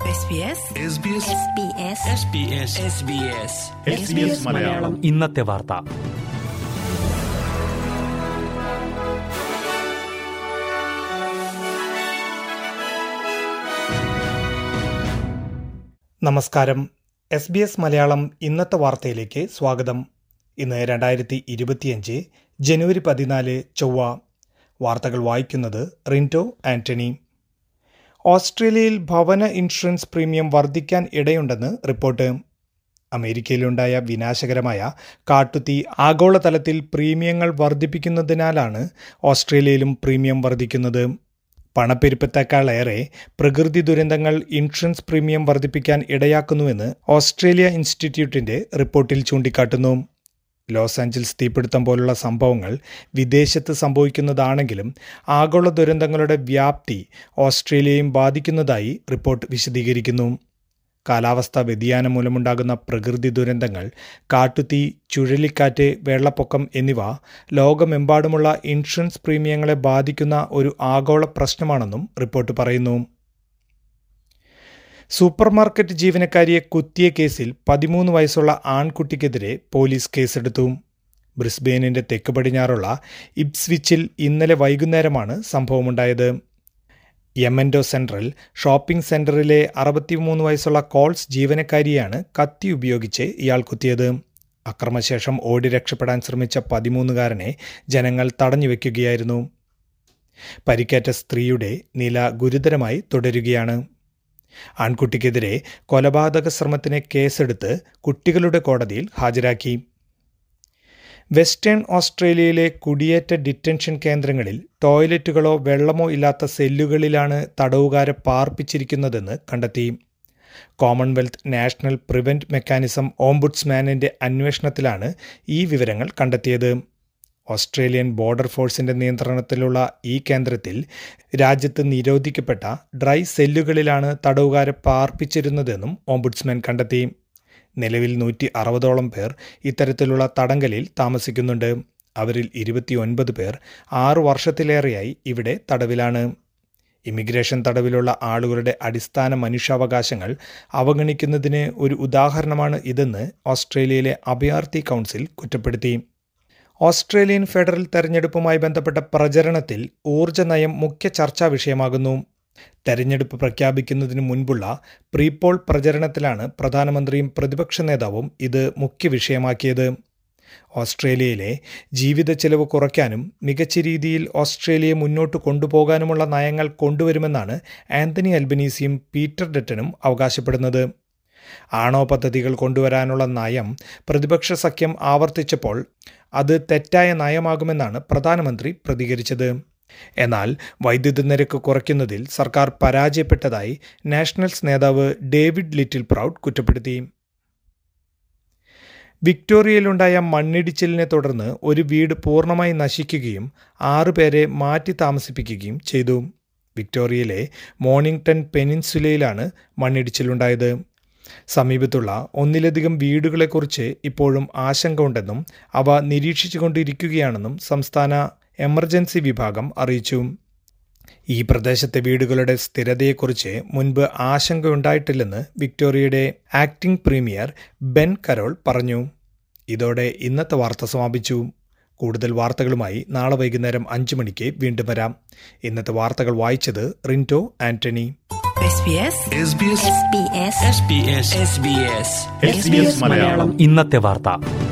മലയാളം ഇന്നത്തെ വാർത്ത. നമസ്കാരം. SBS മലയാളം ഇന്നത്തെ വാർത്തയിലേക്ക് സ്വാഗതം. ഇന്ന് 2025 ജനുവരി 14 ചൊവ്വ. വാർത്തകൾ വായിക്കുന്നത് റിൻറ്റോ ആന്റണി. ഓസ്ട്രേലിയയിൽ ഭവന ഇൻഷുറൻസ് പ്രീമിയം വർദ്ധിക്കാൻ ഇടയുണ്ടെന്ന് റിപ്പോർട്ട്. അമേരിക്കയിലുണ്ടായ വിനാശകരമായ കാട്ടുതീ ആഗോളതലത്തിൽ പ്രീമിയങ്ങൾ വർദ്ധിപ്പിക്കുന്നതിനാലാണ് ഓസ്ട്രേലിയയിലും പ്രീമിയം വർദ്ധിക്കുന്നത്. പണപ്പെരുപ്പത്തേക്കാളേറെ പ്രകൃതി ദുരന്തങ്ങൾ ഇൻഷുറൻസ് പ്രീമിയം വർദ്ധിപ്പിക്കാൻ ഇടയാക്കുന്നുവെന്ന് ഓസ്ട്രേലിയ ഇൻസ്റ്റിറ്റ്യൂട്ടിന്റെ റിപ്പോർട്ടിൽ ചൂണ്ടിക്കാട്ടുന്നു. ലോസ് ആഞ്ചൽസ് തീപിടുത്തം പോലുള്ള സംഭവങ്ങൾ വിദേശത്ത് സംഭവിക്കുന്നതാണെങ്കിലും ആഗോള ദുരന്തങ്ങളുടെ വ്യാപ്തി ഓസ്ട്രേലിയയും ബാധിക്കുന്നതായി റിപ്പോർട്ട് വിശദീകരിക്കുന്നു. കാലാവസ്ഥാ വ്യതിയാനം മൂലമുണ്ടാകുന്ന പ്രകൃതി ദുരന്തങ്ങൾ, കാട്ടുതീ, ചുഴലിക്കാറ്റ്, വെള്ളപ്പൊക്കം എന്നിവ ലോകമെമ്പാടുമുള്ള ഇൻഷുറൻസ് പ്രീമിയങ്ങളെ ബാധിക്കുന്ന ഒരു ആഗോള പ്രശ്നമാണെന്നും റിപ്പോർട്ട് പറയുന്നു. സൂപ്പർമാർക്കറ്റ് ജീവനക്കാരിയെ കുത്തിയ കേസിൽ 13 വയസ്സുള്ള ആൺകുട്ടിക്കെതിരെ പോലീസ് കേസെടുത്തു. ബ്രിസ്ബെയിനിന്റെ തെക്ക് പടിഞ്ഞാറുള്ള ഇപ്സ്വിച്ചിൽ ഇന്നലെ വൈകുന്നേരമാണ് സംഭവമുണ്ടായത്. യമൻഡോ സെൻട്രൽ ഷോപ്പിംഗ് സെന്ററിലെ 63 വയസ്സുള്ള കോൾസ് ജീവനക്കാരിയാണ് കത്തി ഉപയോഗിച്ച് ഇയാൾ കുത്തിയത്. അക്രമശേഷം ഓടി രക്ഷപ്പെടാൻ ശ്രമിച്ച 13-കാരനെ ജനങ്ങൾ തടഞ്ഞുവെക്കുകയായിരുന്നു. പരിക്കേറ്റ സ്ത്രീയുടെ നില ഗുരുതരമായി തുടരുകയാണ്. ആൺകുട്ടിക്കെതിരെ കൊലപാതക ശ്രമത്തിന് കേസെടുത്ത് കുട്ടികളുടെ കോടതിയിൽ ഹാജരാക്കി. വെസ്റ്റേൺ ഓസ്ട്രേലിയയിലെ കുടിയേറ്റ ഡിറ്റൻഷൻ കേന്ദ്രങ്ങളിൽ ടോയ്ലറ്റുകളോ വെള്ളമോ ഇല്ലാത്ത സെല്ലുകളിലാണ് തടവുകാരെ പാർപ്പിച്ചിരിക്കുന്നതെന്ന് കണ്ടെത്തി. കോമൺവെൽത്ത് നാഷണൽ പ്രിവെന്റ് മെക്കാനിസം ഓംബുഡ്സ്മാനിന്റെ അന്വേഷണത്തിലാണ് ഈ വിവരങ്ങൾ കണ്ടെത്തിയത്. ഓസ്ട്രേലിയൻ ബോർഡർ ഫോഴ്സിന്റെ നിയന്ത്രണത്തിലുള്ള ഈ കേന്ദ്രത്തിൽ രാജ്യത്ത് നിരോധിക്കപ്പെട്ട ഡ്രൈ സെല്ലുകളിലാണ് തടവുകാരെ പാർപ്പിച്ചിരുന്നതെന്നും ഓംബുഡ്സ്മാൻ കണ്ടെത്തി. നിലവിൽ 160ഓളം പേർ ഇത്തരത്തിലുള്ള തടങ്കലിൽ താമസിക്കുന്നുണ്ട്. അവരിൽ 29 പേർ 6 വർഷത്തിലേറെയായി ഇവിടെ തടവിലാണ്. ഇമിഗ്രേഷൻ തടവിലുള്ള ആളുകളുടെ അടിസ്ഥാന മനുഷ്യാവകാശങ്ങൾ അവഗണിക്കുന്നതിന് ഒരു ഉദാഹരണമാണ് ഇതെന്ന് ഓസ്ട്രേലിയയിലെ അഭയാർത്ഥി കൗൺസിൽ കുറ്റപ്പെടുത്തി. ഓസ്ട്രേലിയൻ ഫെഡറൽ തെരഞ്ഞെടുപ്പുമായി ബന്ധപ്പെട്ട പ്രചരണത്തിൽ ഊർജ്ജ നയം മുഖ്യ ചർച്ചാ വിഷയമാകുന്നു. തെരഞ്ഞെടുപ്പ് പ്രഖ്യാപിക്കുന്നതിന് മുൻപുള്ള പ്രീപോൾ പ്രചരണത്തിലാണ് പ്രധാനമന്ത്രിയും പ്രതിപക്ഷ നേതാവും ഇത് മുഖ്യ വിഷയമാക്കിയത്. ഓസ്ട്രേലിയയിലെ ജീവിത ചെലവ് കുറയ്ക്കാനും മികച്ച രീതിയിൽ ഓസ്ട്രേലിയയെ മുന്നോട്ട് കൊണ്ടുപോകാനുമുള്ള നയങ്ങൾ കൊണ്ടുവരുമെന്നാണ് ആന്റണി അൽബനീസിയും പീറ്റർ ഡട്ടനും അവകാശപ്പെടുന്നത്. ആണവ പദ്ധതികൾ കൊണ്ടുവരാനുള്ള നയം പ്രതിപക്ഷ സഖ്യം ആവർത്തിച്ചപ്പോൾ അത് തെറ്റായ നയമാകുമെന്നാണ് പ്രധാനമന്ത്രി പ്രതികരിച്ചത്. എന്നാൽ വൈദ്യുത നിരക്ക് കുറയ്ക്കുന്നതിൽ സർക്കാർ പരാജയപ്പെട്ടതായി നാഷണൽസ് നേതാവ് ഡേവിഡ് ലിറ്റിൽ പ്രൗഡ് കുറ്റപ്പെടുത്തി. വിക്ടോറിയയിലുണ്ടായ മണ്ണിടിച്ചിലിനെ തുടർന്ന് ഒരു വീട് പൂർണ്ണമായി നശിക്കുകയും 6 പേരെ മാറ്റി താമസിപ്പിക്കുകയും ചെയ്തു. വിക്ടോറിയയിലെ മോർണിംഗ്ടൺ പെനിൻസുലയിലാണ് മണ്ണിടിച്ചിലുണ്ടായത്. സമീപത്തുള്ള ഒന്നിലധികം വീടുകളെക്കുറിച്ച് ഇപ്പോഴും ആശങ്ക ഉണ്ടെന്നും അവ നിരീക്ഷിച്ചുകൊണ്ടിരിക്കുകയാണെന്നും സംസ്ഥാന എമർജൻസി വിഭാഗം അറിയിച്ചു. ഈ പ്രദേശത്തെ വീടുകളുടെ സ്ഥിരതയെക്കുറിച്ച് മുൻപ് ആശങ്കയുണ്ടായിട്ടില്ലെന്ന് വിക്ടോറിയയുടെ ആക്ടിംഗ് പ്രീമിയർ ബെൻ കരോൾ പറഞ്ഞു. ഇതോടെ ഇന്നത്തെ വാർത്ത സമാപിച്ചു. കൂടുതൽ വാർത്തകളുമായി നാളെ വൈകുന്നേരം 5 മണിക്ക് വീണ്ടും വരാം. ഇന്നത്തെ വാർത്തകൾ വായിച്ചത് റിൻറ്റോ ആന്റണി. ഇന്നത്തെ വാർത്ത.